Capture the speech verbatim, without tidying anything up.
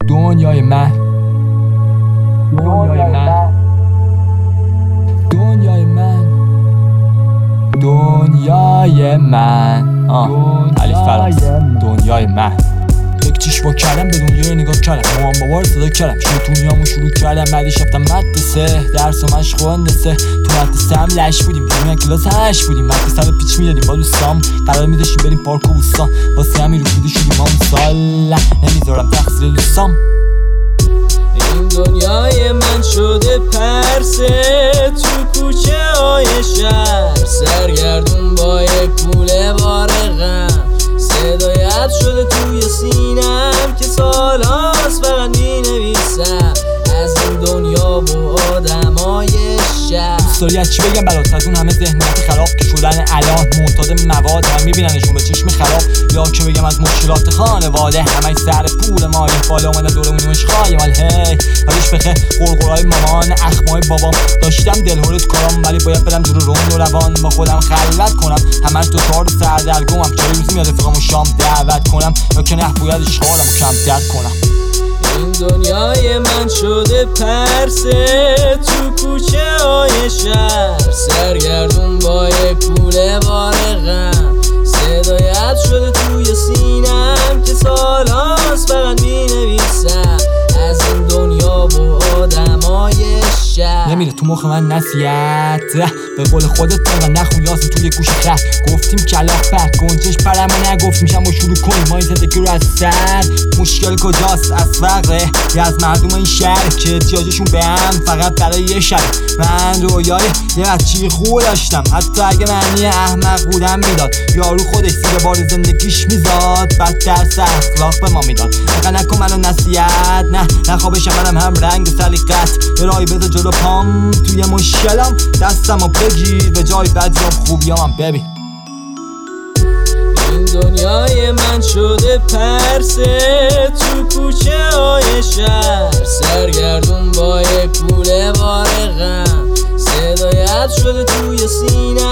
دنیای من دنیای من دنیای من دنیای من آه علی فراز دنیای من یک چیش با کردم به دنیا نگاه کردم مامان بابا رو صدا کردم شروع دنیامو شروع کردم بعدش رفتم مدرسه درس و مشق و هندسه تو مدرسه هم لش بودیم دنیا کلاس هشت بودیم مدرسه رو پیچ میدادیم با دوستام قرار میداشتیم بریم پارک و بوستان واسه همین رو پیده شدیم ما مثال نمیذارم تقصیر دوستام این دنیای من شده پرسه تو کوچه های شهر سرگردون با یک کوله بار غم صدایت شده توی سینم که سال هاست فقط می نویسم از این دنیا و آدمای شهر دوستاری از چی بگم برات از اون همه ذهنیت خراب که شدن الان معتاد مواد هم میبیننشون به چشم خراب یا که بگم از مشکلات خانواده همه سر پول مالی بالا اومدن دورمون مشخای مال هی حالش بخه قرقرای مامان اخمای بابام داشتم دلهوره تو کارام ولی باید برم دور روم و روان با خودم خلوت کنم همش دو کار سردرگمم چه روزی میاد رفیقامو شام دعوت کنم یا که نه باید اشغالمو کمتر کنم این دنیای من شده پرسه تو کوچه های شهر سرگردون با یک کوله بار غم صدایت شده توی سینم که سال هاست فقط می نویسم از این دنیا و آدمای شهر نمیره تو مخ من نصیحت به قول خودت و نخون یاسین توی گوش خر گفتیم کلاف بد گنجش پرمو نگفتیم شما شروع کنیم ما این زندگی رو از سر مشکل کجاست از فقره یا از مردم این شهر که احتیاجشون به هم فقط برای یه شب من رویای یه بچه خوب داشتم حتی اگه معنی احمق بودم میداد یارو خودش زیر بار زندگیش میزاد بعد درس اخلاق به ما میداد اگه نکن منو نصیحت نه نخوابشم منم هم رنگ و سلیقت یه راهی بذار جلو پام توی مشکلم دستمو بگیر به جای بدیام خوبیامم ببین این دنیای من شده پرسه تو کوچه های شهر سرگردون با یک کوله بار غم صدایت شده توی سینه